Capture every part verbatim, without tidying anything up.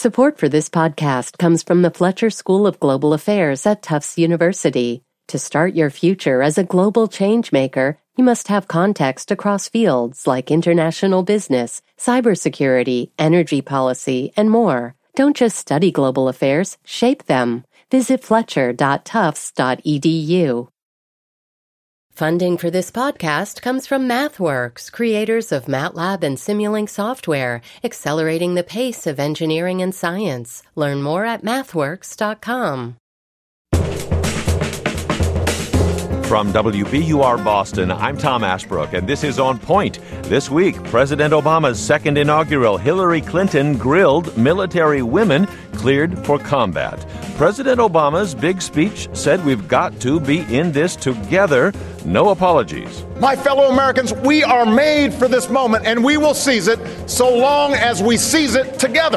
Support for this podcast comes from the Fletcher School of Global Affairs at Tufts University. To start your future as a global changemaker, you must have context across fields like international business, cybersecurity, energy policy, and more. Don't just study global affairs, shape them. Visit fletcher dot tufts dot e d u. Funding for this podcast comes from MathWorks, creators of MATLAB and Simulink software, accelerating the pace of engineering and science. Learn more at mathworks dot com. From W B U R Boston, I'm Tom Ashbrook, and this is On Point. This week, President Obama's second inaugural, Hillary Clinton grilled military women cleared for combat. President Obama's big speech said we've got to be in this together. No apologies. My fellow Americans, we are made for this moment, and we will seize it so long as we seize it together.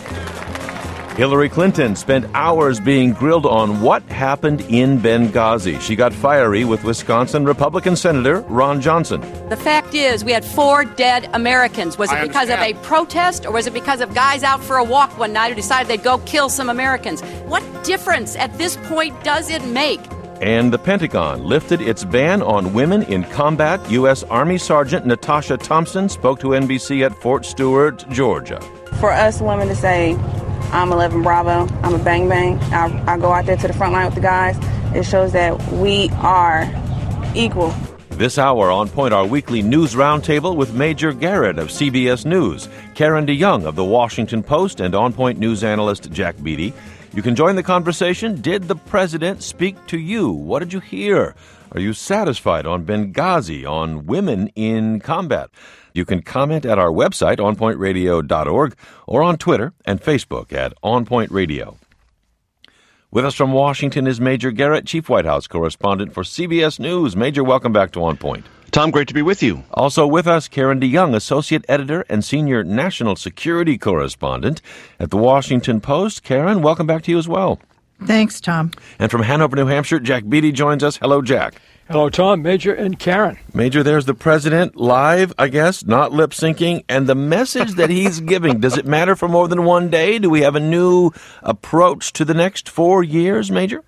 Hillary Clinton spent hours being grilled on what happened in Benghazi. She got fiery with Wisconsin Republican Senator Ron Johnson. The fact is, we had four dead Americans. Was it because of a protest, or was it because of guys out for a walk one night who decided they'd go kill some Americans? What difference at this point does it make? And the Pentagon lifted its ban on women in combat. U S. Army Sergeant Natasha Thompson spoke to N B C at Fort Stewart, Georgia. For us women to say, I'm eleven Bravo, I'm a bang bang, I, I go out there to the front line with the guys, it shows that we are equal. This hour, On Point, our weekly news roundtable with Major Garrett of C B S News, Karen DeYoung of The Washington Post, and On Point news analyst Jack Beatty. You can join the conversation. Did the president speak to you? What did you hear? Are you satisfied on Benghazi, on women in combat? You can comment at our website, on point radio dot org, or on Twitter and Facebook at On Point Radio. With us from Washington is Major Garrett, Chief White House Correspondent for C B S News. Major, welcome back to On Point. Tom, great to be with you. Also with us, Karen DeYoung, Associate Editor and Senior National Security Correspondent at The Washington Post. Karen, welcome back to you as well. Thanks, Tom. And from Hanover, New Hampshire, Jack Beatty joins us. Hello, Jack. Hello, Tom, Major, and Karen. Major, there's the president live, I guess, not lip-syncing. And the message that he's giving, does it matter for more than one day? Do we have a new approach to the next four years, Major?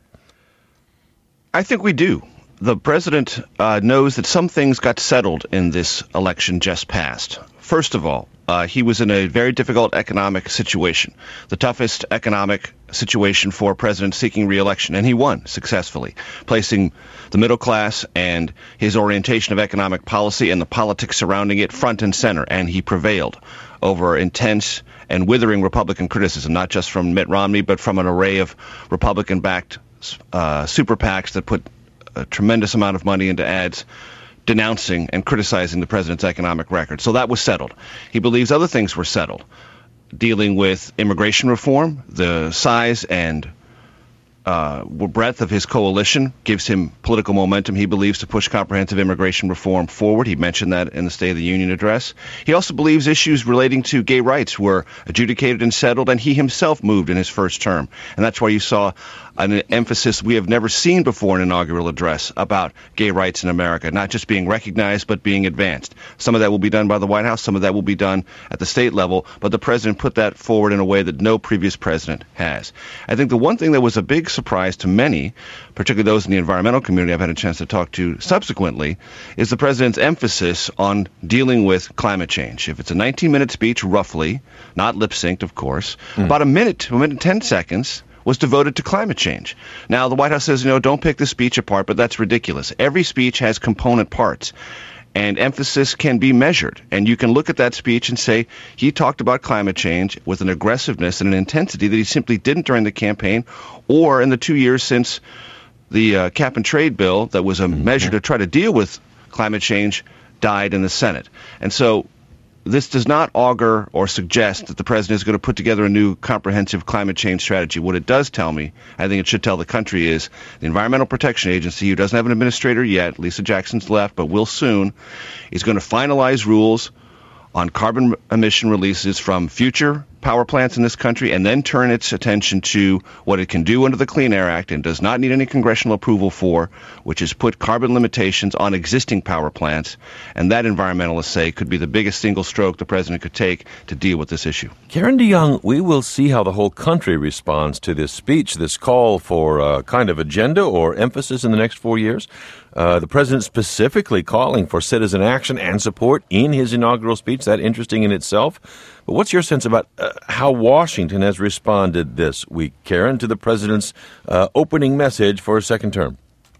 I think we do. The president uh, knows that some things got settled in this election just passed. First of all, uh, he was in a very difficult economic situation, the toughest economic situation for a president seeking re-election, and he won successfully, placing the middle class and his orientation of economic policy and the politics surrounding it front and center, and he prevailed over intense and withering Republican criticism, not just from Mitt Romney, but from an array of Republican-backed uh, super PACs that put a tremendous amount of money into ads denouncing and criticizing the president's economic record. So that was settled. He believes other things were settled, dealing with immigration reform. The size and uh, breadth of his coalition gives him political momentum, he believes, to push comprehensive immigration reform forward. He mentioned that in the State of the Union address. He also believes issues relating to gay rights were adjudicated and settled, and he himself moved in his first term. And that's why you saw an emphasis we have never seen before in an inaugural address about gay rights in America, not just being recognized, but being advanced. Some of that will be done by the White House. Some of that will be done at the state level. But the president put that forward in a way that no previous president has. I think the one thing that was a big surprise to many, particularly those in the environmental community I've had a chance to talk to subsequently, is the president's emphasis on dealing with climate change. If it's a nineteen-minute speech, roughly, not lip-synced, of course, mm. about a minute to a minute and ten seconds was devoted to climate change. Now, the White House says, you know, don't pick the speech apart, but that's ridiculous. Every speech has component parts, and emphasis can be measured. And you can look at that speech and say, he talked about climate change with an aggressiveness and an intensity that he simply didn't during the campaign or in the two years since the uh, cap and trade bill that was a mm-hmm. measure to try to deal with climate change died in the Senate. And so this does not augur or suggest that the president is going to put together a new comprehensive climate change strategy. What it does tell me, I think it should tell the country, is the Environmental Protection Agency, who doesn't have an administrator yet, Lisa Jackson's left, but will soon, is going to finalize rules on carbon emission releases from future power plants in this country and then turn its attention to what it can do under the Clean Air Act and does not need any congressional approval for, which is put carbon limitations on existing power plants. And that, environmentalists say, could be the biggest single stroke the president could take to deal with this issue. Karen DeYoung, we will see how the whole country responds to this speech, this call for a kind of agenda or emphasis in the next four years. Uh, the president specifically calling for citizen action and support in his inaugural speech. That interesting in itself. But what's your sense about uh, how Washington has responded this week, Karen, to the president's uh, opening message for a second term?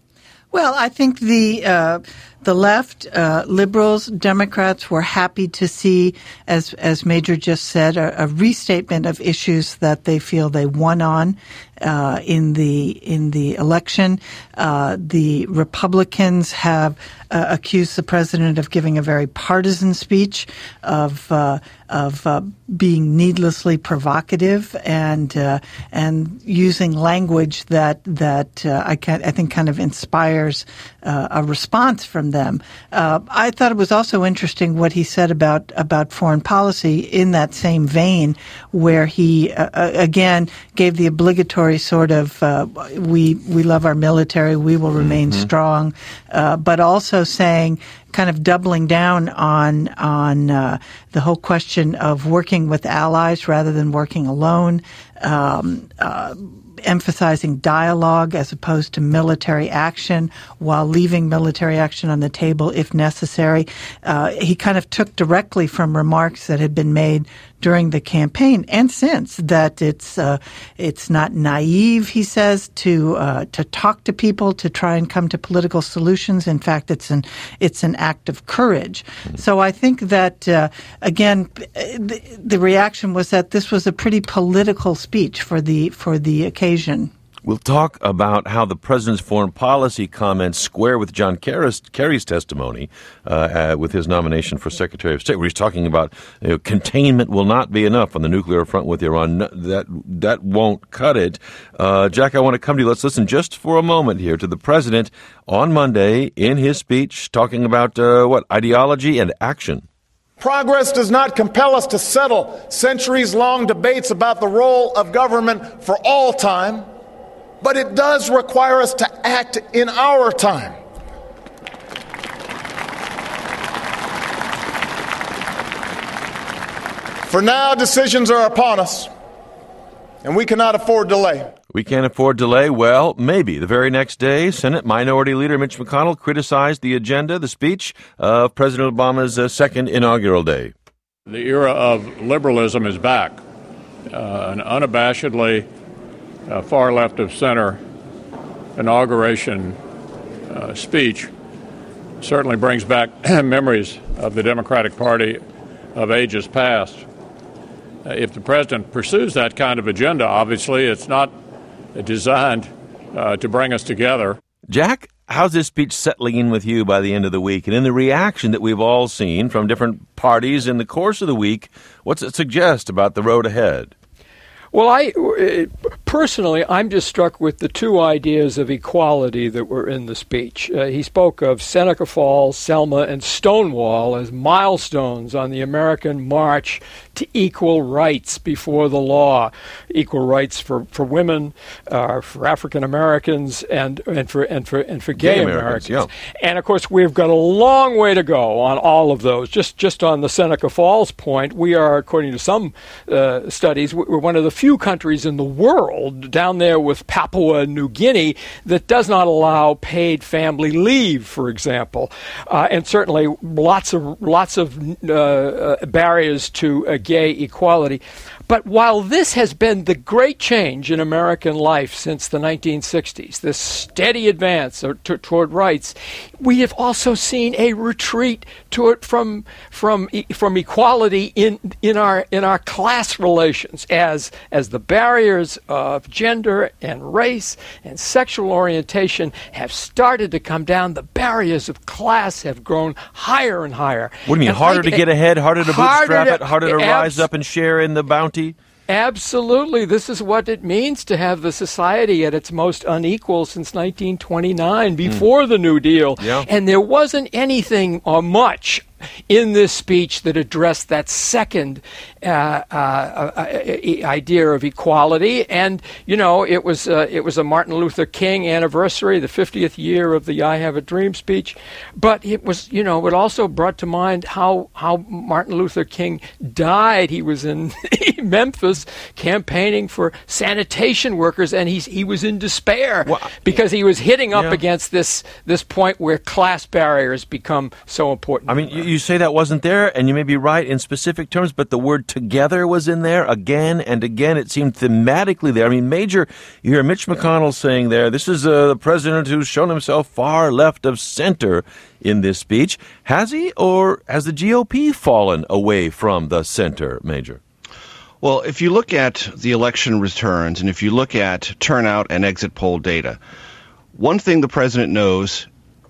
Well, I think the uh, the left, uh, liberals, Democrats were happy to see, as as Major just said, a, a restatement of issues that they feel they won on uh, in the in the election. Uh, the Republicans have uh, accused the president of giving a very partisan speech, of uh, of uh, being needlessly provocative and uh, and using language that that uh, I can I think kind of inspires uh, a response from them. Uh, I thought it was also interesting what he said about about foreign policy in that same vein, where he uh, again gave the obligatory sort of uh, we we love our military, we will remain mm-hmm. strong, uh, but also saying, kind of doubling down on on uh, the whole question of working with allies rather than working alone, um, uh, emphasizing dialogue as opposed to military action, while leaving military action on the table if necessary. Uh, he kind of took directly from remarks that had been made during the campaign and since, that it's uh, it's not naive, he says, to uh, to talk to people, to try and come to political solutions. In fact, it's an it's an act of courage. Mm-hmm. So I think that uh, again, the, the reaction was that this was a pretty political speech for the for the occasion. We'll talk about how the president's foreign policy comments square with John Kerry's, Kerry's testimony uh, uh, with his nomination for Secretary of State, where he's talking about, you know, containment will not be enough on the nuclear front with Iran. No, that that won't cut it. Uh, Jack, I want to come to you. Let's listen just for a moment here to the president on Monday in his speech talking about, uh, what, ideology and action. Progress does not compel us to settle centuries-long debates about the role of government for all time, but it does require us to act in our time. For now, decisions are upon us, and we cannot afford delay. We can't afford delay? Well, maybe. The very next day, Senate Minority Leader Mitch McConnell criticized the agenda, the speech of President Obama's uh, second inaugural day. The era of liberalism is back, uh, and unabashedly Uh, far left of center inauguration uh, speech certainly brings back memories of the Democratic Party of ages past. Uh, if the president pursues that kind of agenda, obviously it's not designed uh, to bring us together. Jack, how's this speech settling in with you by the end of the week? And in the reaction that we've all seen from different parties in the course of the week, what's it suggest about the road ahead? Well, I personally, I'm just struck with the two ideas of equality that were in the speech. Uh, he spoke of Seneca Falls, Selma, and Stonewall as milestones on the American march to equal rights before the law, equal rights for for women, uh, for African Americans, and and for and for and for gay, gay Americans. Americans. Yeah. And of course, we've got a long way to go on all of those. Just just on the Seneca Falls point, we are, according to some uh, studies, we're one of the few countries in the world, down there with Papua New Guinea, that does not allow paid family leave, for example, uh, and certainly lots of lots of uh, barriers to uh, gay equality. But while this has been the great change in American life since the nineteen sixties, this steady advance t- toward rights, we have also seen a retreat toward from from from equality in in our in our class relations, as as the barriers of gender and race and sexual orientation have started to come down. The barriers of class have grown higher and higher. What do you mean, and harder I, to get ahead, harder to harder bootstrap to, it, harder to abs- rise up and share in the bounty? Absolutely. This is what it means to have the society at its most unequal since nineteen twenty-nine, before mm. the New Deal. Yeah. And there wasn't anything or much in this speech that addressed that second uh, uh, uh, idea of equality. And, you know, it was, uh, it was a Martin Luther King anniversary, the fiftieth year of the I Have a Dream speech. But it was, you know, it also brought to mind how, how Martin Luther King died. He was in Memphis campaigning for sanitation workers, and he's, he was in despair well, because he was hitting up yeah. against this this point where class barriers become so important. I mean, you, you say that wasn't there, and you may be right in specific terms, but the word together was in there again and again. It seemed thematically there. I mean, Major, you hear Mitch McConnell saying there, this is uh, the president who's shown himself far left of center in this speech. Has he, or has the G O P fallen away from the center, Major? Well, if you look at the election returns and if you look at turnout and exit poll data, one thing the president knows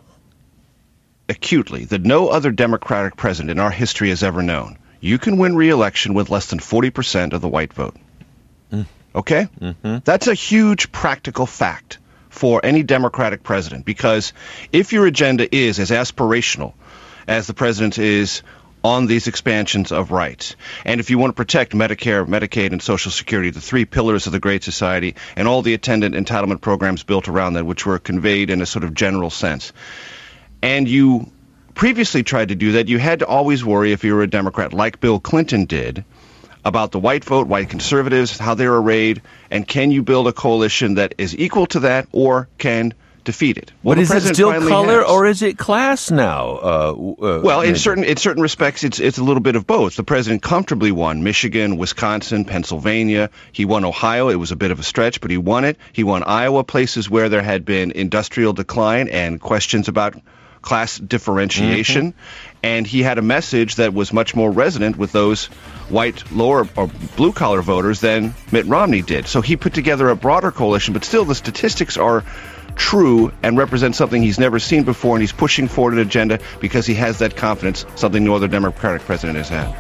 acutely that no other Democratic president in our history has ever known. You can win re-election with less than forty percent of the white vote. Mm. Okay? Mm-hmm. That's a huge practical fact for any Democratic president, because if your agenda is as aspirational as the president is on these expansions of rights, and if you want to protect Medicare, Medicaid, and Social Security, the three pillars of the Great Society, and all the attendant entitlement programs built around that, which were conveyed in a sort of general sense, and you previously tried to do that, you had to always worry, if you were a Democrat, like Bill Clinton did, about the white vote, white conservatives, how they're arrayed, and can you build a coalition that is equal to that or can defeat it? Well, but is it still color has. or is it class now? Uh, uh, well, in certain in certain respects, it's it's a little bit of both. The president comfortably won Michigan, Wisconsin, Pennsylvania. He won Ohio. It was a bit of a stretch, but he won it. He won Iowa, places where there had been industrial decline and questions about class differentiation. Mm-hmm. And he had a message that was much more resonant with those white lower or blue collar voters than Mitt Romney did. So he put together a broader coalition, but still the statistics are true and represent something he's never seen before, and he's pushing forward an agenda because he has that confidence, something no other Democratic president has had.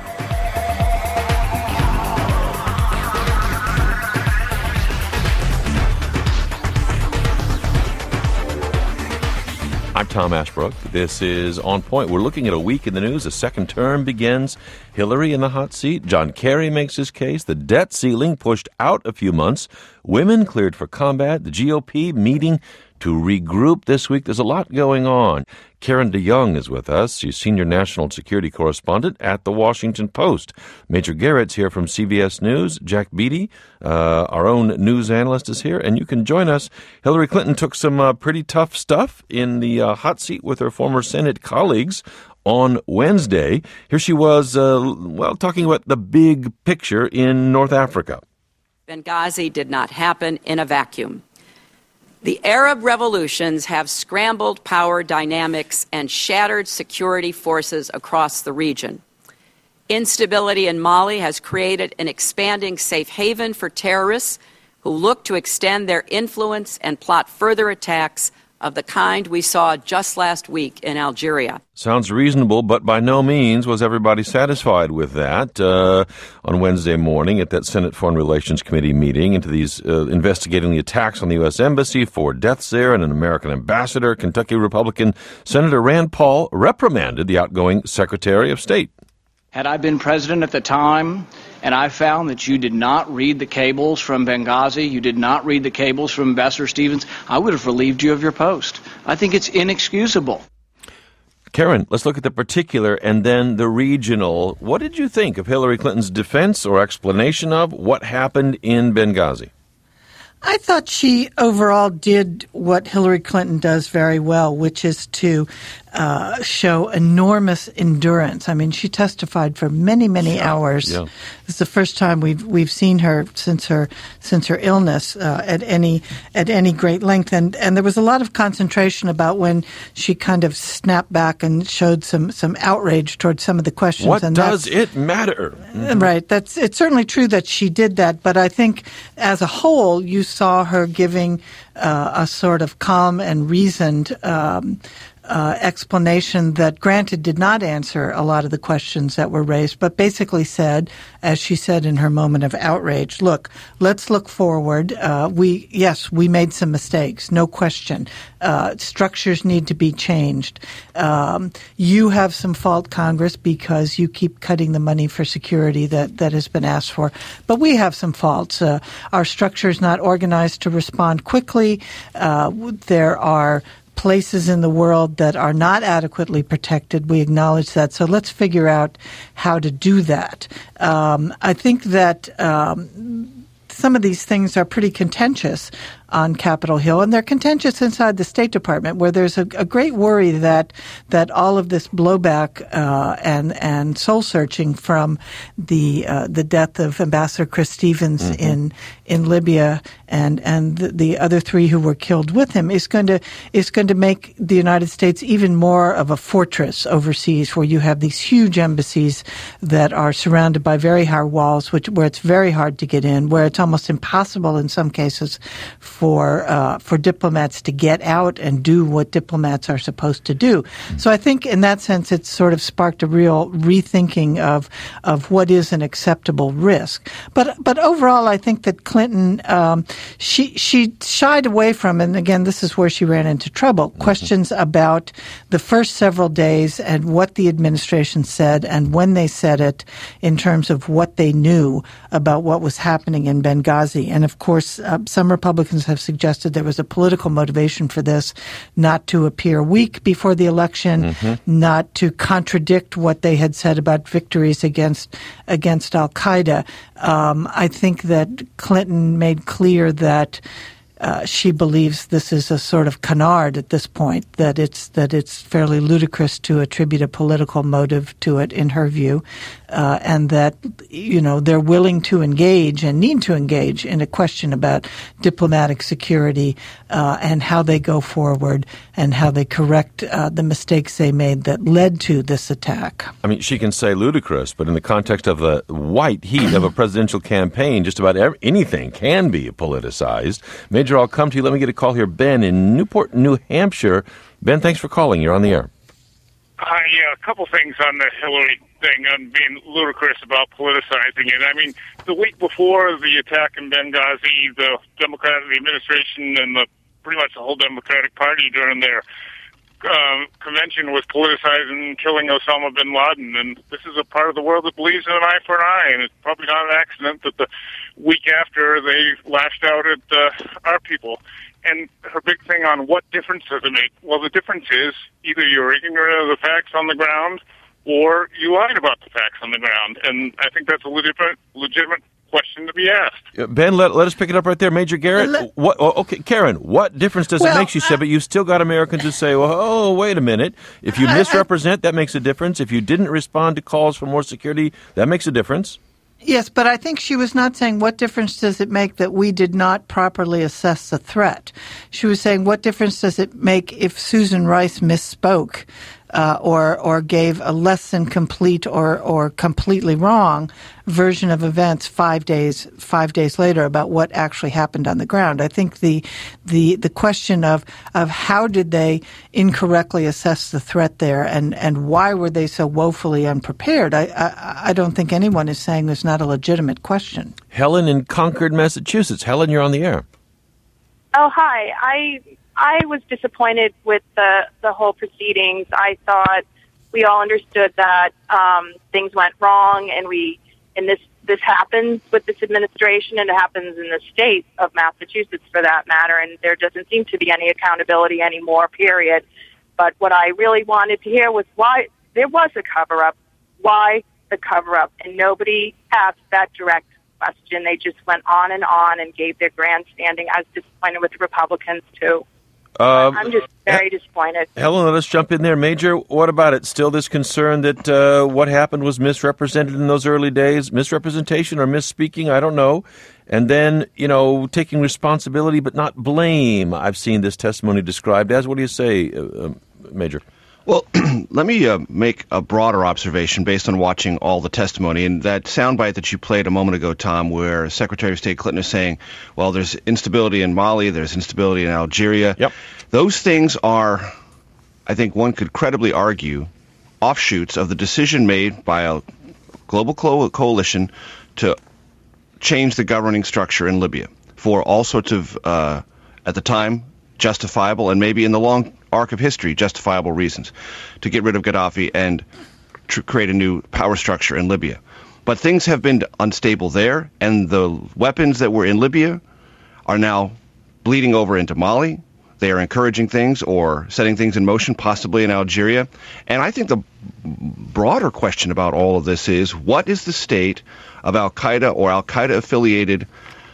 I'm Tom Ashbrook. This is On Point. We're looking at a week in the news. A second term begins. Hillary in the hot seat. John Kerry makes his case. The debt ceiling pushed out a few months. Women cleared for combat. The G O P meeting to regroup this week. There's a lot going on. Karen DeYoung is with us. She's senior national security correspondent at The Washington Post. Major Garrett's here from C B S News. Jack Beatty, uh, our own news analyst, is here, and you can join us. Hillary Clinton took some uh, pretty tough stuff in the uh, hot seat with her former Senate colleagues on Wednesday. Here she was, uh, well, talking about the big picture in North Africa. Benghazi did not happen in a vacuum. The Arab revolutions have scrambled power dynamics and shattered security forces across the region. Instability in Mali has created an expanding safe haven for terrorists who look to extend their influence and plot further attacks of the kind we saw just last week in Algeria. Sounds reasonable, but by no means was everybody satisfied with that. Uh, on Wednesday morning at that Senate Foreign Relations Committee meeting into these uh, investigating the attacks on the U S Embassy, four deaths there, and an American ambassador, Kentucky Republican Senator Rand Paul reprimanded the outgoing Secretary of State. Had I been president at the time, and I found that you did not read the cables from Benghazi, you did not read the cables from Ambassador Stevens, I would have relieved you of your post. I think it's inexcusable. Karen, let's look at the particular and then the regional. What did you think of Hillary Clinton's defense or explanation of what happened in Benghazi? I thought she overall did what Hillary Clinton does very well, which is to uh, show enormous endurance. I mean, she testified for many, many yeah, hours. Yeah. This is the first time we've we've seen her since her since her illness uh, at any at any great length, and and there was a lot of concentration about when she kind of snapped back and showed some some outrage towards some of the questions. What and does it matter? Mm-hmm. Right. That's it's certainly true that she did that, but I think as a whole, you saw her giving uh, a sort of calm and reasoned um, uh, explanation that, granted, did not answer a lot of the questions that were raised, but basically said, as she said in her moment of outrage, look, let's look forward. Uh, we, yes, we made some mistakes, no question. Uh, structures need to be changed. Um, you have some fault, Congress, because you keep cutting the money for security that, that has been asked for. But we have some faults. Uh, our structure is not organized to respond quickly. Uh, there are places in the world that are not adequately protected. We acknowledge that. So let's figure out how to do that. Um, I think that um, some of these things are pretty contentious on Capitol Hill, and they're contentious inside the State Department, where there's a, a great worry that that all of this blowback uh, and and soul searching from the uh, the death of Ambassador Chris Stevens mm-hmm. in in Libya and and the, the other three who were killed with him is going to is going to make the United States even more of a fortress overseas, where you have these huge embassies that are surrounded by very high walls, which where it's very hard to get in, where it's almost impossible in some cases for uh, for diplomats to get out and do what diplomats are supposed to do. Mm-hmm. So I think in that sense it's sort of sparked a real rethinking of of what is an acceptable risk. But but overall I think that Clinton, um, she she shied away from, and again this is where she ran into trouble, mm-hmm. questions about the first several days and what the administration said and when they said it in terms of what they knew about what was happening in Benghazi. And of course uh, some Republicans have have suggested there was a political motivation for this, not to appear weak before the election, mm-hmm. not to contradict what they had said about victories against against Al-Qaeda. Um, I think that Clinton made clear that Uh, she believes this is a sort of canard at this point, that it's that it's fairly ludicrous to attribute a political motive to it, in her view, uh, and that, you know, they're willing to engage and need to engage in a question about diplomatic security uh, and how they go forward and how they correct uh, the mistakes they made that led to this attack. I mean, she can say ludicrous, but in the context of the white heat of a presidential campaign, just about every, anything can be politicized. Major, I'll come to you. Let me get a call here. Ben in Newport, New Hampshire. Ben, thanks for calling. You're on the air. Hi, yeah, a couple things on the Hillary thing, on being ludicrous about politicizing it. I mean, the week before the attack in Benghazi, the Democratic the administration and the pretty much the whole Democratic Party during their um, convention was politicizing killing Osama bin Laden. And this is a part of the world that believes in an eye for an eye, and it's probably not an accident that the week after they lashed out at uh, our people. And her big thing on what difference does it make? Well, the difference is either you're ignorant of the facts on the ground or you lied about the facts on the ground. And I think that's a legitimate, legitimate question to be asked. Ben, let, let us pick it up right there. Major Garrett, let, what, oh, okay, Karen, what difference does well, it make, she said, but you've still got Americans who say, well, oh, wait a minute. If you misrepresent, that makes a difference. If you didn't respond to calls for more security, that makes a difference. Yes, but I think she was not saying what difference does it make that we did not properly assess the threat. She was saying what difference does it make if Susan Rice misspoke uh, or or gave a less than complete or, or completely wrong version of events five days five days later about what actually happened on the ground. I think the the the question of of how did they incorrectly assess the threat there and, and why were they so woefully unprepared? I, I I don't think anyone is saying there's not a legitimate question. Helen in Concord, Massachusetts. Helen, you're on the air. Oh, hi. I I was disappointed with the the whole proceedings. I thought we all understood that um, things went wrong, and we and this this happens with this administration, and it happens in the state of Massachusetts for that matter. And there doesn't seem to be any accountability anymore. Period. But what I really wanted to hear was why there was a cover up. Why the cover up? And nobody asked that direct question. They just went on and on and gave their grandstanding. I was disappointed with the Republicans too. Uh, I'm just very disappointed. Helen, let us jump in there. Major, what about it? Still this concern that uh, what happened was misrepresented in those early days? Misrepresentation or misspeaking? I don't know. And then, you know, taking responsibility but not blame. I've seen this testimony described as. What do you say, uh, Major? Well, let me uh, make a broader observation based on watching all the testimony. And that soundbite that you played a moment ago, Tom, where Secretary of State Clinton is saying, well, there's instability in Mali, there's instability in Algeria. Yep. Those things are I think one could credibly argue, offshoots of the decision made by a global co- coalition to change the governing structure in Libya for all sorts of, uh, at the time, justifiable and maybe in the long arc of history, justifiable reasons, to get rid of Gaddafi and tr- create a new power structure in Libya. But things have been unstable there, and the weapons that were in Libya are now bleeding over into Mali. They are encouraging things or setting things in motion, possibly in Algeria. And I think the broader question about all of this is, what is the state of al-Qaeda or al-Qaeda-affiliated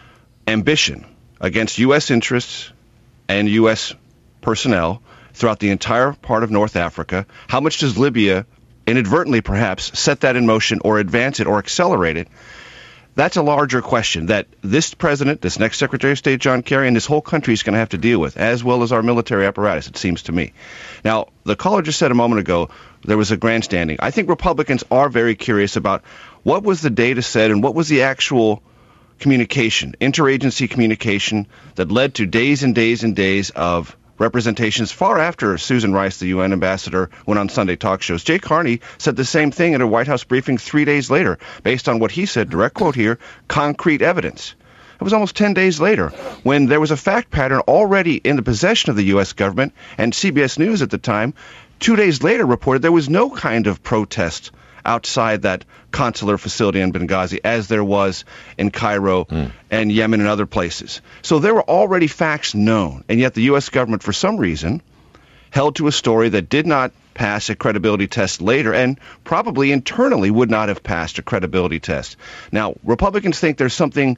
ambition against U S interests and U S personnel throughout the entire part of North Africa? How much does Libya, inadvertently perhaps, set that in motion or advance it or accelerate it? That's a larger question that this president, this next Secretary of State, John Kerry, and this whole country is going to have to deal with, as well as our military apparatus, it seems to me. Now, the caller just said a moment ago there was a grandstanding. I think Republicans are very curious about what was the data said and what was the actual communication, interagency communication that led to days and days and days of representations far after Susan Rice, the U N ambassador, went on Sunday talk shows. Jay Carney said the same thing at a White House briefing three days later, based on what he said, direct quote here, concrete evidence. It was almost ten days later when there was a fact pattern already in the possession of the U S government, and C B S News at the time, two days later reported there was no kind of protest outside that consular facility in Benghazi as there was in Cairo mm. and Yemen and other places. So there were already facts known, and yet the U S government, for some reason, held to a story that did not pass a credibility test later and probably internally would not have passed a credibility test. Now, Republicans think there's something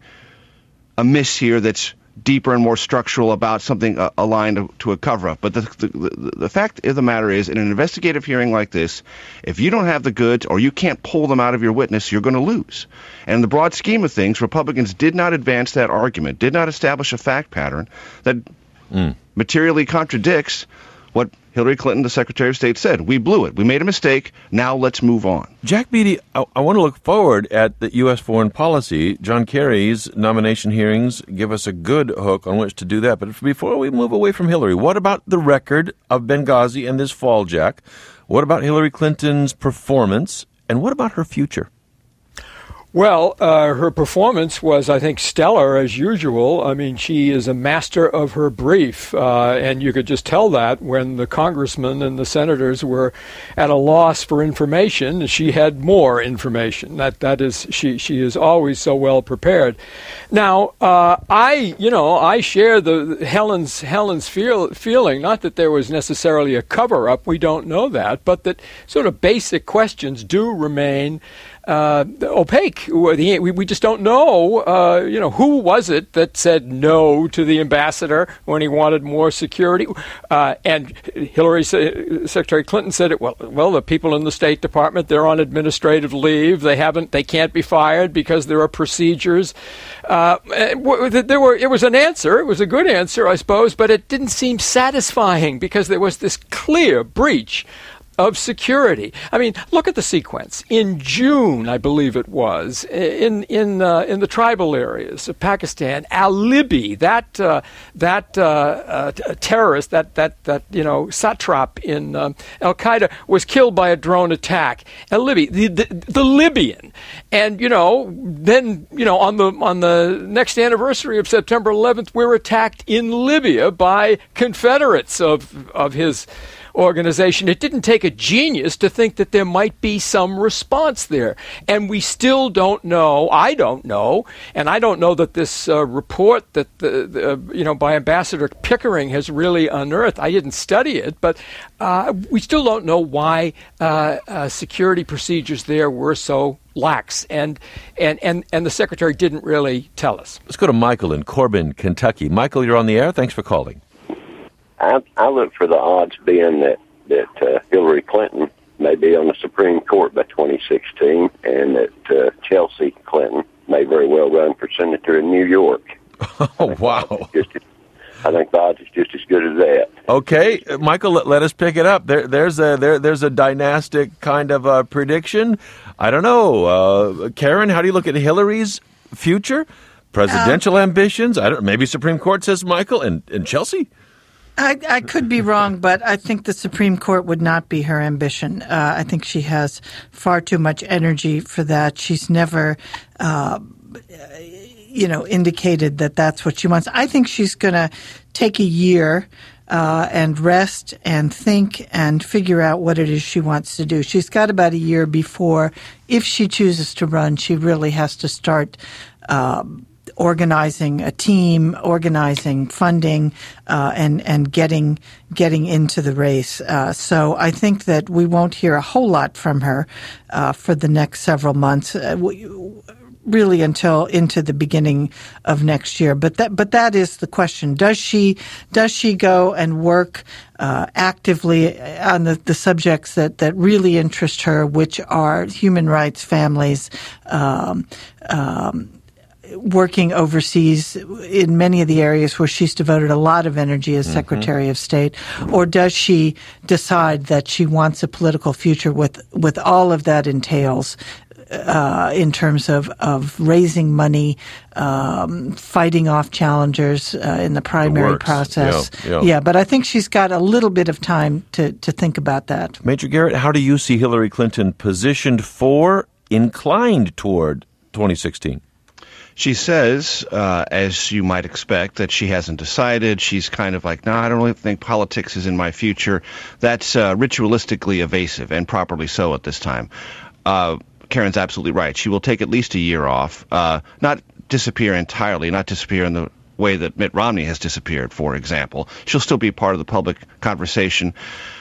amiss here that's deeper and more structural about something uh, aligned to, to a cover-up. But the, the, the fact of the matter is, in an investigative hearing like this, if you don't have the goods or you can't pull them out of your witness, you're going to lose. And in the broad scheme of things, Republicans did not advance that argument, did not establish a fact pattern that mm. materially contradicts what Hillary Clinton, the Secretary of State, said. We blew it. We made a mistake. Now let's move on. Jack Beatty, I, I want to look forward at the U S foreign policy. John Kerry's nomination hearings give us a good hook on which to do that. But before we move away from Hillary, what about the record of Benghazi and this fall, Jack? What about Hillary Clinton's performance? And what about her future? Well, uh, her performance was, I think, stellar as usual. I mean, she is a master of her brief, uh, and you could just tell that when the congressmen and the senators were at a loss for information. She had more information. That that is, she she is always so well prepared. Now, uh, I you know I share the Helen's Helen's feel, feeling. Not that there was necessarily a cover up. We don't know that, but that sort of basic questions do remain Uh, opaque. We, we just don't know, uh, you know, who was it that said no to the ambassador when he wanted more security? Uh, and Hillary, Secretary Clinton said it. Well, well, the people in the State Department, they're on administrative leave. They haven't, they can't be fired because there are procedures. Uh, there were. It was an answer. It was a good answer, I suppose, but it didn't seem satisfying because there was this clear breach of security. I mean, look at the sequence. In June, I believe it was, in in uh, in the tribal areas of Pakistan, al-Libi, that uh, that uh, uh, terrorist, that that that you know satrap in um, Al-Qaeda, was killed by a drone attack. Al-Libi, the, the the Libyan, and you know then you know on the on the next anniversary of September eleventh, we're attacked in Libya by Confederates of of his organization. It didn't take a genius to think that there might be some response there. And we still don't know, I don't know, and I don't know that this uh, report that, the, the, you know, by Ambassador Pickering has really unearthed, I didn't study it, but uh, we still don't know why uh, uh, security procedures there were so lax, and, and, and, and the Secretary didn't really tell us. Let's go to Michael in Corbin, Kentucky. Michael, you're on the air. Thanks for calling. I, I look for the odds being that, that uh, Hillary Clinton may be on the Supreme Court by twenty sixteen, and that uh, Chelsea Clinton may very well run for senator in New York. Oh, wow. Just, I think the odds is just as good as that. Okay, Michael, let, let us pick it up. There, there's a there, there's a dynastic kind of uh, prediction. I don't know. Uh, Karen, how do you look at Hillary's future? Presidential um, ambitions? I don't. Maybe Supreme Court, says Michael, and, and Chelsea? I, I could be wrong, but I think the Supreme Court would not be her ambition. Uh, I think she has far too much energy for that. She's never, uh, you know, indicated that that's what she wants. I think she's going to take a year uh, and rest and think and figure out what it is she wants to do. She's got about a year before, if she chooses to run, she really has to start um, organizing a team, organizing funding, uh, and and getting getting into the race. Uh, so I think that we won't hear a whole lot from her uh, for the next several months. Uh, we, really until into the beginning of next year. But that but that is the question. Does she does she go and work uh, actively on the, the subjects that, that really interest her, which are human rights, families, um, um, working overseas in many of the areas where she's devoted a lot of energy as mm-hmm. Secretary of State? Or does she decide that she wants a political future with, with all of that entails Uh, in terms of, of raising money, um, fighting off challengers uh, in the primary process. Yeah, yeah. yeah, but I think she's got a little bit of time to, to think about that. Major Garrett, how do you see Hillary Clinton positioned for, inclined toward twenty sixteen? She says, uh, as you might expect, that she hasn't decided. She's kind of like, no, I don't really think politics is in my future. That's uh, ritualistically evasive, and properly so at this time. Uh, Karen's absolutely right. She will take at least a year off, uh, not disappear entirely, not disappear in the way that Mitt Romney has disappeared, for example. She'll still be part of the public conversation.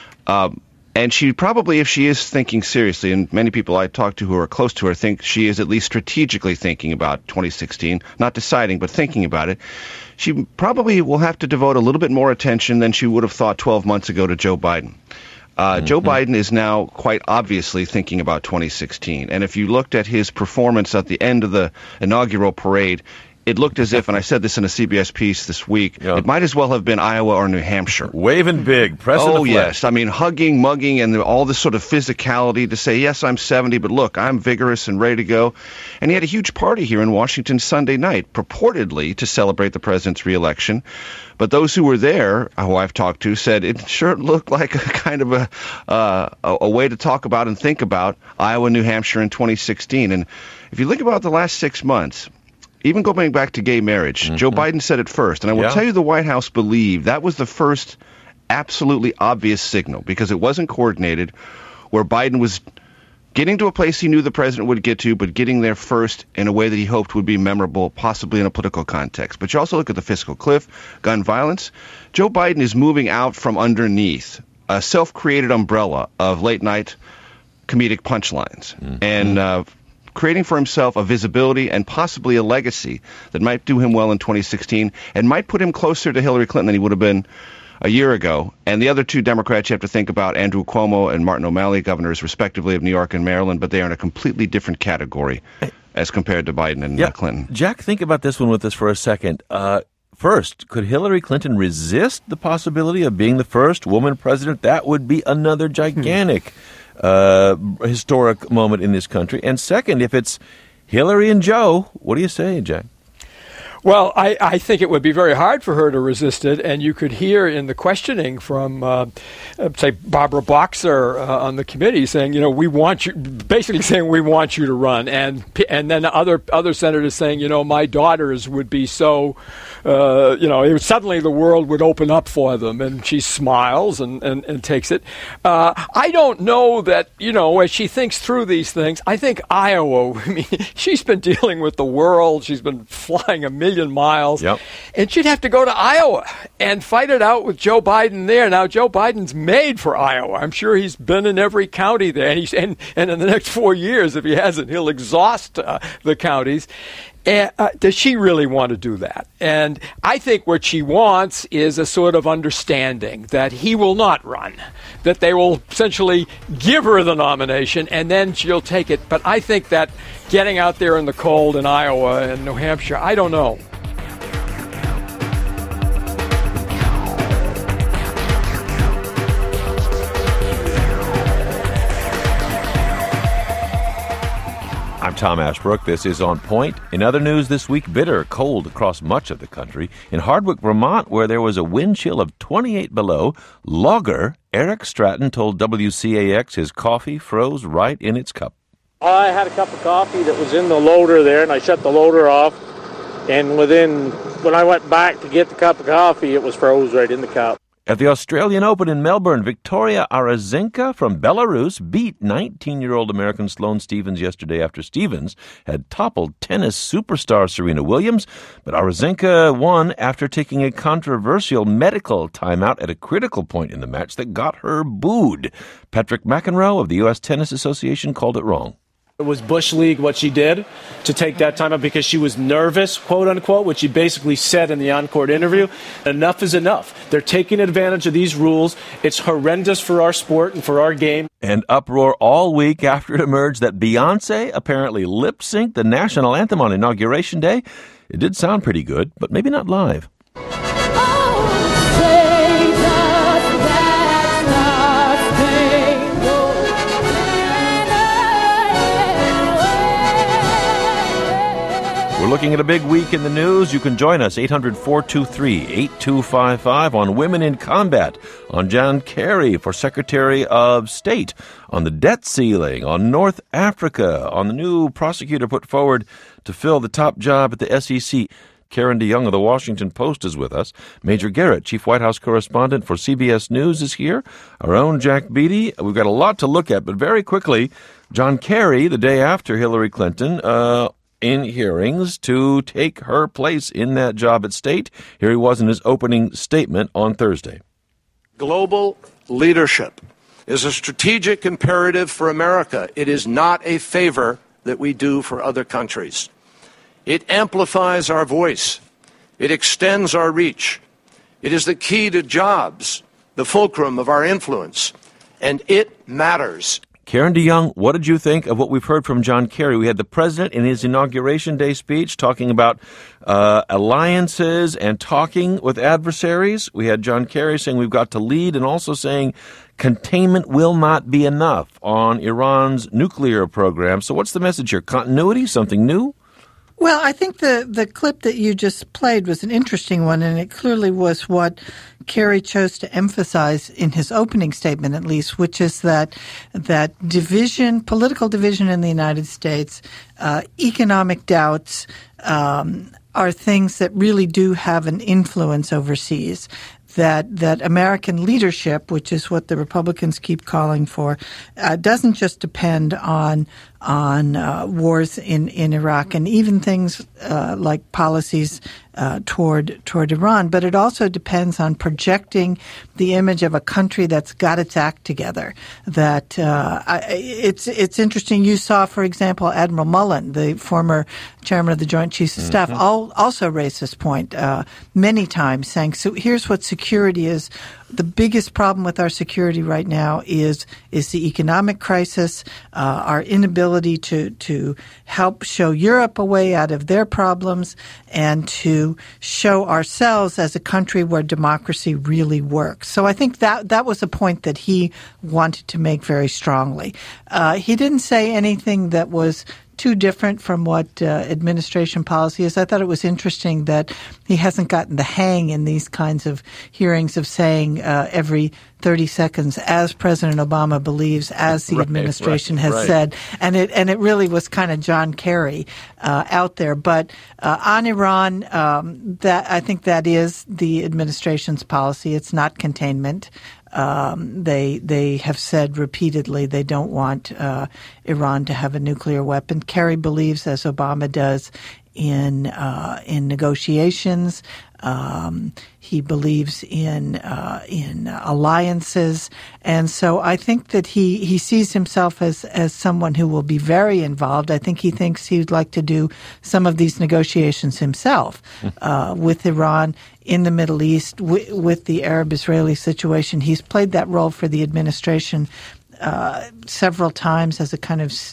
Um, and she probably, if she is thinking seriously, and many people I talk to who are close to her think she is at least strategically thinking about twenty sixteen, not deciding, but thinking about it, she probably will have to devote a little bit more attention than she would have thought twelve months ago to Joe Biden. Uh, mm-hmm. Joe Biden is now quite obviously thinking about twenty sixteen. And if you looked at his performance at the end of the inaugural parade, it looked as if, and I said this in a C B S piece this week, yeah. it might as well have been Iowa or New Hampshire. Waving big, pressing oh, the flag. yes. I mean, hugging, mugging, and all this sort of physicality to say, yes, I'm seventy, but look, I'm vigorous and ready to go. And he had a huge party here in Washington Sunday night, purportedly to celebrate the president's reelection. But those who were there, who I've talked to, said it sure looked like a kind of a, uh, a, a way to talk about and think about Iowa, New Hampshire in twenty sixteen. And if you think about the last six months, even going back to gay marriage, mm-hmm. Joe Biden said it first. And I will yeah. tell you the White House believed that was the first absolutely obvious signal, because it wasn't coordinated, where Biden was getting to a place he knew the president would get to, but getting there first in a way that he hoped would be memorable, possibly in a political context. But you also look at the fiscal cliff, gun violence. Joe Biden is moving out from underneath a self-created umbrella of late-night comedic punchlines. Mm-hmm. And uh, creating for himself a visibility and possibly a legacy that might do him well in twenty sixteen and might put him closer to Hillary Clinton than he would have been a year ago. And the other two Democrats you have to think about, Andrew Cuomo and Martin O'Malley, governors respectively of New York and Maryland, but they are in a completely different category as compared to Biden and yeah. uh, Clinton. Jack, think about this one with us for a second. Uh, first, could Hillary Clinton resist the possibility of being the first woman president? That would be another gigantic hmm. Uh, historic moment in this country. And second, if it's Hillary and Joe, what do you say, Jack? Well, I, I think it would be very hard for her to resist it, and you could hear in the questioning from, uh, uh, say, Barbara Boxer uh, on the committee saying, you know, we want you, basically saying we want you to run, and and then other other senators saying, you know, my daughters would be so, uh, you know, it would, suddenly the world would open up for them, and she smiles and, and, and takes it. Uh, I don't know that, you know, as she thinks through these things, I think Iowa, I mean, she's been dealing with the world, she's been flying a million miles, yep. and she'd have to go to Iowa and fight it out with Joe Biden there. Now, Joe Biden's made for Iowa. I'm sure he's been in every county there, and he's and, and in the next four years, if he hasn't, he'll exhaust uh, the counties. And, uh, does she really want to do that? And I think what she wants is a sort of understanding that he will not run, that they will essentially give her the nomination and then she'll take it. But I think that getting out there in the cold in Iowa and New Hampshire, I don't know. I'm Tom Ashbrook. This is On Point. In other news this week, bitter cold across much of the country. In Hardwick, Vermont, where there was a wind chill of twenty-eight below, logger Eric Stratton told W C A X his coffee froze right in its cup. I had a cup of coffee that was in the loader there, and I shut the loader off. And within, when I went back to get the cup of coffee, it was froze right in the cup. At the Australian Open in Melbourne, Victoria Azarenka from Belarus beat nineteen-year-old American Sloane Stevens yesterday after Stevens had toppled tennis superstar Serena Williams. But Azarenka won after taking a controversial medical timeout at a critical point in the match that got her booed. Patrick McEnroe of the U S Tennis Association called it wrong. It was Bush League what she did to take that time out because she was nervous, quote unquote, which she basically said in the on-court interview. Enough is enough. They're taking advantage of these rules. It's horrendous for our sport and for our game. And uproar all week after it emerged that Beyonce apparently lip-synced the national anthem on Inauguration Day. It did sound pretty good, but maybe not live. We're looking at a big week in the news. You can join us, eight hundred, four two three, eight two five five, on Women in Combat, on John Kerry for Secretary of State, on the debt ceiling, on North Africa, on the new prosecutor put forward to fill the top job at the S E C. Karen DeYoung of the Washington Post is with us. Major Garrett, Chief White House Correspondent for C B S News, is here. Our own Jack Beatty. We've got a lot to look at, but very quickly, John Kerry, the day after Hillary Clinton, uh, in hearings to take her place in that job at State. Here he was in his opening statement on Thursday. Global leadership is a strategic imperative for America. It is not a favor that we do for other countries. It amplifies our voice. It extends our reach. It is the key to jobs, the fulcrum of our influence, and it matters. Karen DeYoung, what did you think of what we've heard from John Kerry? We had the president in his Inauguration Day speech talking about uh, alliances and talking with adversaries. We had John Kerry saying we've got to lead and also saying containment will not be enough on Iran's nuclear program. So what's the message here? Continuity? Something new? Well, I think the, the clip that you just played was an interesting one, and it clearly was what Kerry chose to emphasize in his opening statement, at least, which is that that division, political division in the United States, uh, economic doubts, um, are things that really do have an influence overseas. That that American leadership, which is what the Republicans keep calling for, uh, doesn't just depend on on uh, wars in, in Iraq and even things uh, like policies uh, toward toward Iran, but it also depends on projecting the image of a country that's got its act together. That uh, I, it's it's interesting. You saw, for example, Admiral Mullen, the former chairman of the Joint Chiefs of Staff, mm-hmm. all, also raised this point uh, many times, saying, "So here's what security is." The biggest problem with our security right now is is the economic crisis, uh, our inability to to help show Europe a way out of their problems, and to show ourselves as a country where democracy really works. So I think that that was a point that he wanted to make very strongly. Uh, he didn't say anything that was too different from what uh, administration policy is. I thought it was interesting that he hasn't gotten the hang in these kinds of hearings of saying uh, every thirty seconds, as President Obama believes, as the right, administration right, has right. said. And it and it really was kind of John Kerry uh, out there. But uh, on Iran, um, that I think that is the administration's policy. It's not containment. Um, they they have said repeatedly they don't want uh, Iran to have a nuclear weapon. Kerry believes, as Obama does, in uh, in negotiations. Um, he believes in uh, in alliances, and so I think that he, he sees himself as as someone who will be very involved. I think he thinks he would like to do some of these negotiations himself uh, with Iran in the Middle East, w- with the Arab-Israeli situation. He's played that role for the administration uh, several times as a kind of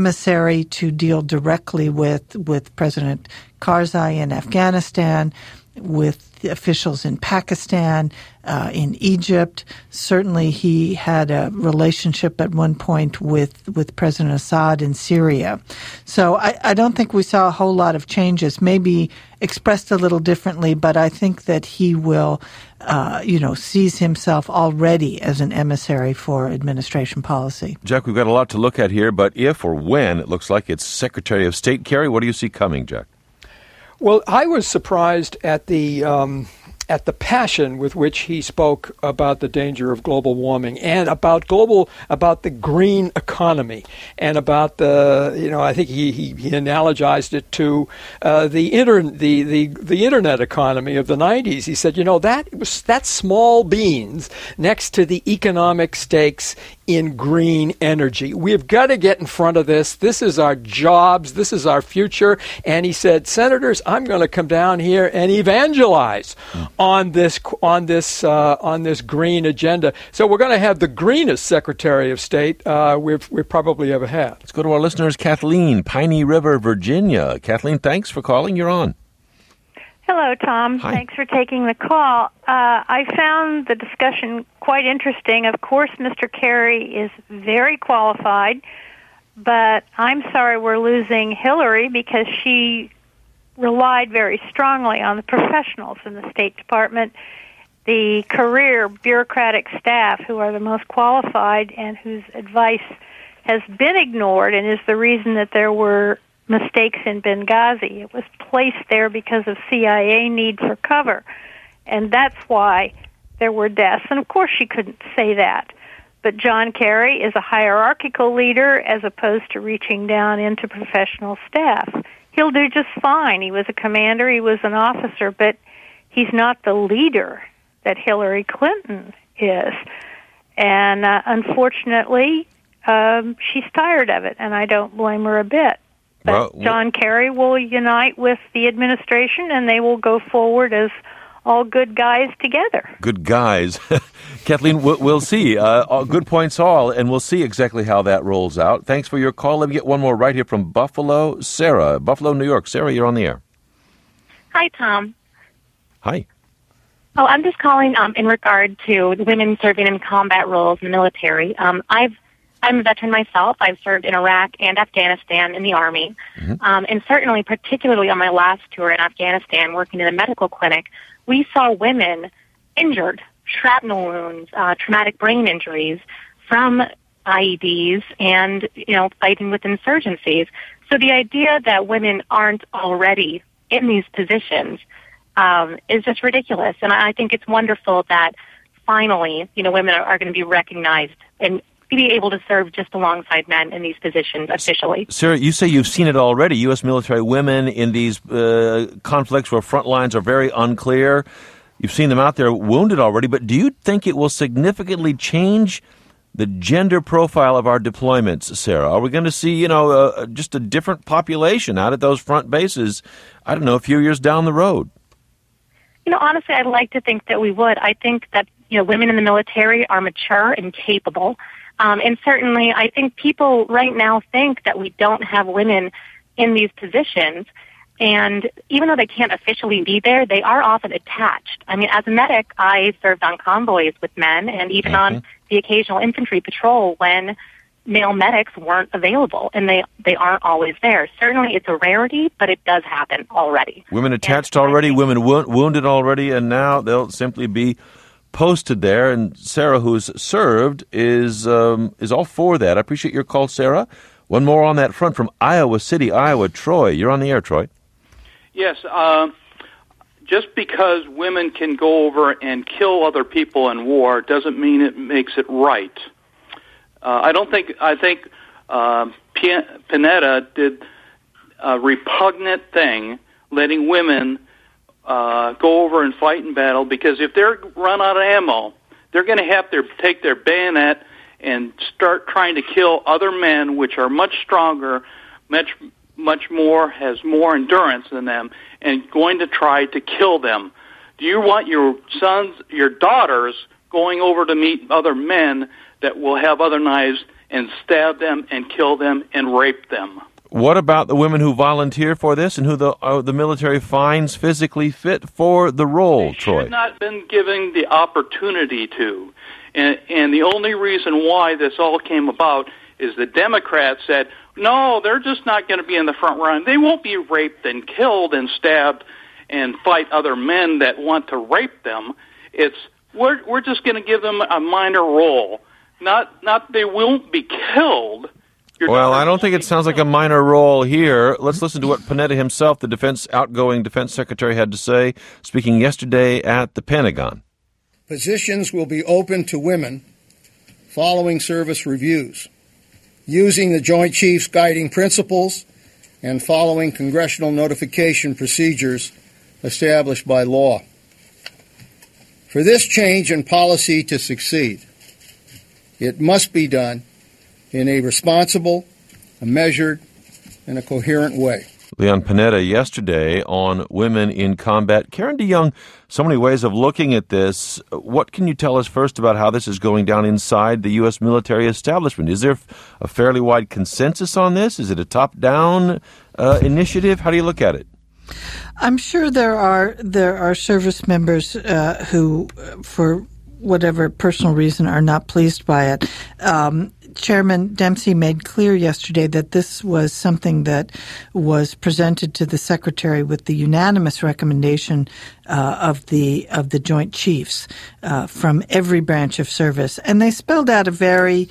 emissary to deal directly with with President Karzai in Afghanistan. with officials in Pakistan, uh, in Egypt. Certainly he had a relationship at one point with, with President Assad in Syria. So I, I don't think we saw a whole lot of changes, maybe expressed a little differently, but I think that he will, uh, you know, sees himself already as an emissary for administration policy. Jack, we've got a lot to look at here, but if or when it looks like it's Secretary of State Kerry, what do you see coming, Jack? Well, I was surprised at the um, at the passion with which he spoke about the danger of global warming and about global about the green economy and about the you know I think he he, he analogized it to uh, the inter the, the the internet economy of the nineties. He said, you know, that was that's small beans next to the economic stakes in green energy. We've got to get in front of this. This is our jobs. This is our future. And he said, Senators, I'm going to come down here and evangelize mm. on this on this uh, on this green agenda. So we're going to have the greenest Secretary of State uh, we've we've probably ever had. Let's go to our listeners. Kathleen, Piney River, Virginia. Kathleen, thanks for calling. You're on. Hello, Tom. Hi. Thanks for taking the call. Uh, I found the discussion quite interesting. Of course, Mister Kerry is very qualified, but I'm sorry we're losing Hillary because she relied very strongly on the professionals in the State Department, the career bureaucratic staff who are the most qualified and whose advice has been ignored and is the reason that there were mistakes in Benghazi. It was placed there because of C I A need for cover, and that's why there were deaths. And of course she couldn't say that. But John Kerry is a hierarchical leader as opposed to reaching down into professional staff. He'll do just fine. He was a commander, he was an officer, but he's not the leader that Hillary Clinton is. And uh, unfortunately, um, she's tired of it, and I don't blame her a bit. But well, John Kerry will unite with the administration, and they will go forward as all good guys together. Good guys. Kathleen, we'll see. Uh, good points all, and we'll see exactly how that rolls out. Thanks for your call. Let me get one more right here from Buffalo. Sarah, Buffalo, New York. Sarah, you're on the air. Hi, Tom. Hi. Oh, I'm just calling um, in regard to women serving in combat roles in the military. Um, I've I'm a veteran myself. I've served in Iraq and Afghanistan in the Army. Mm-hmm. Um, and certainly, particularly on my last tour in Afghanistan, working in a medical clinic, we saw women injured, shrapnel wounds, uh, traumatic brain injuries from I E Ds and, you know, fighting with insurgencies. So the idea that women aren't already in these positions um, is just ridiculous. And I think it's wonderful that finally, you know, women are, are going to be recognized and be able to serve just alongside men in these positions officially. Sarah, you say you've seen it already. U S military women in these uh, conflicts where front lines are very unclear. You've seen them out there wounded already, but do you think it will significantly change the gender profile of our deployments, Sarah? Are we going to see, you know, uh, just a different population out at those front bases, I don't know, a few years down the road? You know, honestly, I'd like to think that we would. I think that, you know, women in the military are mature and capable. Um, and certainly, I think people right now think that we don't have women in these positions. And even though they can't officially be there, they are often attached. I mean, as a medic, I served on convoys with men and even mm-hmm. on the occasional infantry patrol when male medics weren't available, and they, they aren't always there. Certainly, it's a rarity, but it does happen already. Women attached and already, women wo- wounded already, and now they'll simply be posted there. And Sarah, who's served, is um, is all for that. I appreciate your call, Sarah. One more on that front from Iowa City, Iowa. Troy, you're on the air, Troy. Yes, uh, just because women can go over and kill other people in war doesn't mean it makes it right. Uh, I don't think, I think uh, P- Panetta did a repugnant thing, letting women uh, go over and fight in battle, because if they're run out of ammo, they're going to have to take their bayonet and start trying to kill other men, which are much stronger, much much more, has more endurance than them, and going to try to kill them. Do you want your sons, your daughters, going over to meet other men that will have other knives and stab them and kill them and rape them? What about the women who volunteer for this and who the uh, the military finds physically fit for the role, they Troy? Should not been given the opportunity to. And, and the only reason why this all came about is the Democrats said, no, they're just not going to be in the front line. They won't be raped and killed and stabbed and fight other men that want to rape them. It's we're we're just going to give them a minor role. Not not they won't be killed. Your well, I don't think it sounds like a minor role here. Let's listen to what Panetta himself, the defense outgoing defense secretary, had to say, speaking yesterday at the Pentagon. Positions will be open to women following service reviews, using the Joint Chiefs guiding principles and following congressional notification procedures established by law. For this change in policy to succeed, it must be done in a responsible, a measured, and a coherent way. Leon Panetta yesterday on women in combat. Karen DeYoung, so many ways of looking at this. What can you tell us first about how this is going down inside the U S military establishment? Is there a fairly wide consensus on this? Is it a top-down uh, initiative? How do you look at it? I'm sure there are there are service members uh, who, for whatever personal reason, are not pleased by it. Um, Chairman Dempsey made clear yesterday that this was something that was presented to the Secretary with the unanimous recommendation uh, of the of the Joint Chiefs uh, from every branch of service, and they spelled out a very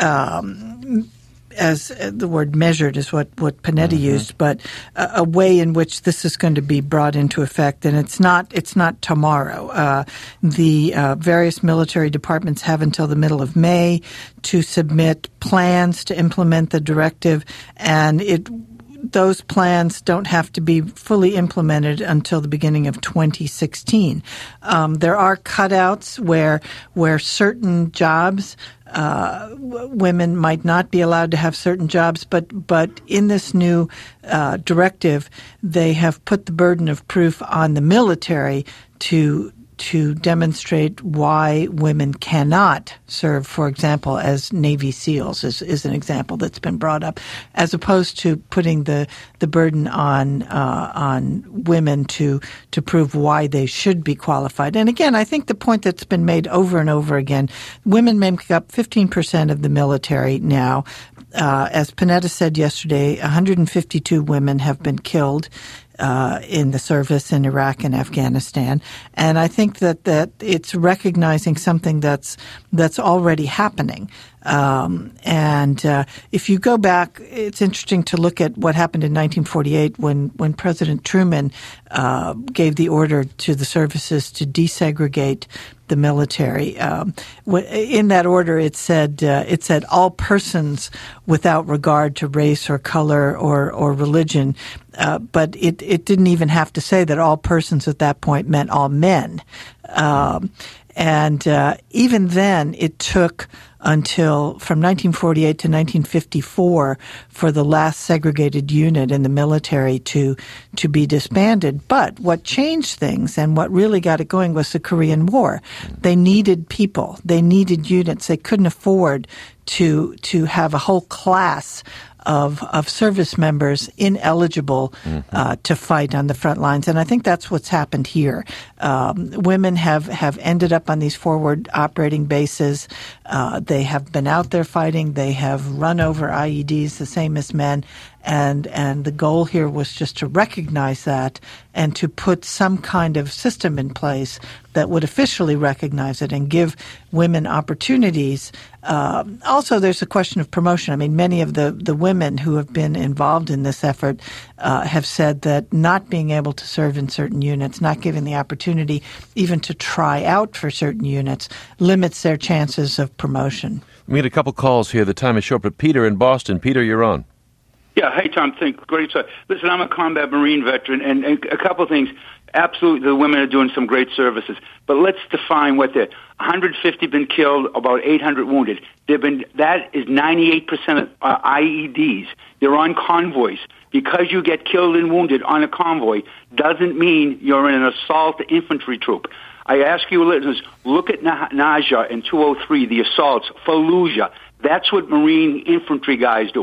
um, as the word measured is what, what Panetta mm-hmm. used, but a, a way in which this is going to be brought into effect. And it's not it's not tomorrow. Uh, the uh, various military departments have until the middle of May to submit plans to implement the directive, and it those plans don't have to be fully implemented until the beginning of twenty sixteen. Um, there are cutouts where where certain jobs Uh, w- women might not be allowed to have certain jobs, but but in this new uh, directive, they have put the burden of proof on the military to to demonstrate why women cannot serve, for example, as Navy SEALs is, is an example that's been brought up, as opposed to putting the, the burden on uh, on women to to prove why they should be qualified. And again, I think the point that's been made over and over again, women make up fifteen percent of the military now. Uh, as Panetta said yesterday, one hundred fifty-two women have been killed Uh, in the service in Iraq and Afghanistan, and I think that, that it's recognizing something that's that's already happening. Um, and uh, if you go back, it's interesting to look at what happened in nineteen forty-eight when when President Truman uh, gave the order to the services to desegregate the military. Um, in that order, it said uh, it said all persons without regard to race or color or or religion. Uh, but it, it didn't even have to say that all persons at that point meant all men. Um, and uh, even then, it took until from nineteen forty-eight to nineteen fifty-four for the last segregated unit in the military to to be disbanded. But what changed things and what really got it going was the Korean War. They needed people. They needed units. They couldn't afford to to have a whole class of of service members ineligible mm-hmm. uh, to fight on the front lines. And I think that's what's happened here. Um, women have, have ended up on these forward operating bases. Uh, they have been out there fighting. They have run over I E Ds the same as men. And and the goal here was just to recognize that and to put some kind of system in place that would officially recognize it and give women opportunities. Uh, also, there's a question of promotion. I mean, many of the, the women who have been involved in this effort uh, have said that not being able to serve in certain units, not giving the opportunity even to try out for certain units, limits their chances of promotion. We get a couple calls here. The time is short, but Peter in Boston. Peter, you're on. Yeah, hey, Tom, think great stuff. Listen, I'm a combat Marine veteran, and, and a couple of things. Absolutely, the women are doing some great services. But let's define what they're. one hundred fifty been killed, about eight hundred wounded. They've been, that is ninety-eight percent of uh, I E Ds. They're on convoys. Because you get killed and wounded on a convoy doesn't mean you're in an assault infantry troop. I ask you, listeners, look at Naja in two oh three, the assaults, Fallujah. That's what Marine infantry guys do.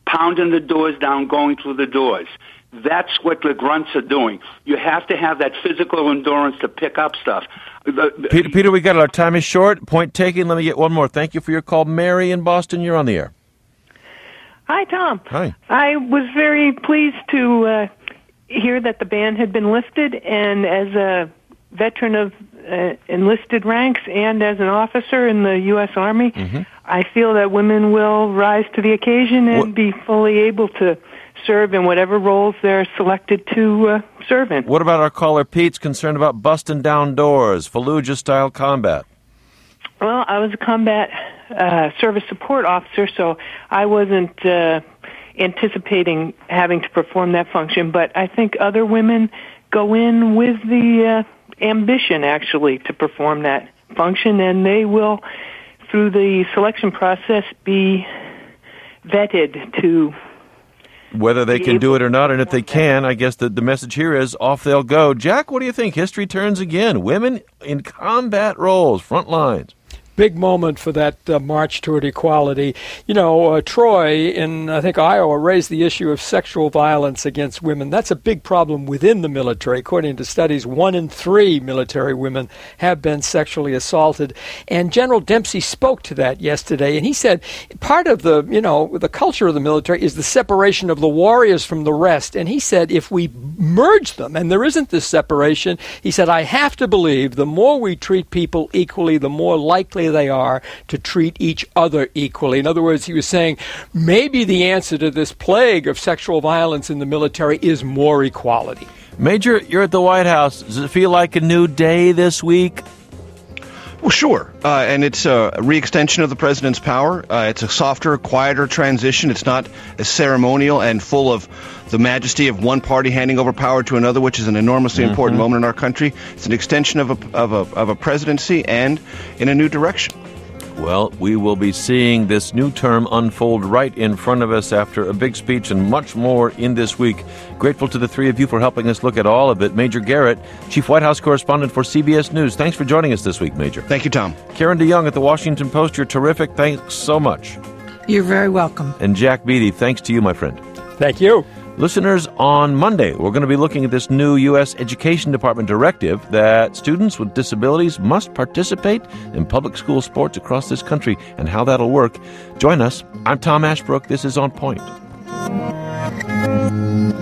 pounding the doors down, going through the doors. That's what the grunts are doing. You have to have that physical endurance to pick up stuff. The, the, Peter, Peter, we got it. Our time is short. Point taken. Let me get one more. Thank you for your call. Mary in Boston, you're on the air. Hi, Tom. Hi. I was very pleased to uh, hear that the ban had been lifted, and as a veteran of uh, enlisted ranks and as an officer in the U S Army, mm-hmm. I feel that women will rise to the occasion and what? be fully able to serve in whatever roles they're selected to uh, serve in. What about our caller Pete's concerned about busting down doors, Fallujah-style combat? Well, I was a combat uh, service support officer, so I wasn't uh, anticipating having to perform that function, but I think other women go in with the uh, ambition, actually, to perform that function, and they will, through the selection process, be vetted to whether they can do it or not, and if they can, I guess the, the message here is off they'll go. Jack, what do you think? History turns again. Women in combat roles, front lines. Big moment for that uh, march toward equality. You know, uh, Troy in, I think, Iowa raised the issue of sexual violence against women. That's a big problem within the military. According to studies, one in three military women have been sexually assaulted. And General Dempsey spoke to that yesterday, and he said part of the, you know, the culture of the military is the separation of the warriors from the rest. And he said if we merge them, and there isn't this separation, he said, I have to believe the more we treat people equally, the more likely they are to treat each other equally. In other words, he was saying maybe the answer to this plague of sexual violence in the military is more equality. Major, you're at the White House. Does it feel like a new day this week? Well, sure. Uh, and it's a re-extension of the president's power. Uh, it's a softer, quieter transition. It's not as ceremonial and full of the majesty of one party handing over power to another, which is an enormously mm-hmm. important moment in our country. It's an extension of a, of a, of a presidency and in a new direction. Well, we will be seeing this new term unfold right in front of us after a big speech and much more in this week. Grateful to the three of you for helping us look at all of it. Major Garrett, Chief White House Correspondent for C B S News. Thanks for joining us this week, Major. Thank you, Tom. Karen DeYoung at the Washington Post. You're terrific. Thanks so much. You're very welcome. And Jack Beatty, thanks to you, my friend. Thank you. Listeners, on Monday, we're going to be looking at this new U S Education Department directive that students with disabilities must participate in public school sports across this country and how that'll work. Join us. I'm Tom Ashbrook. This is On Point.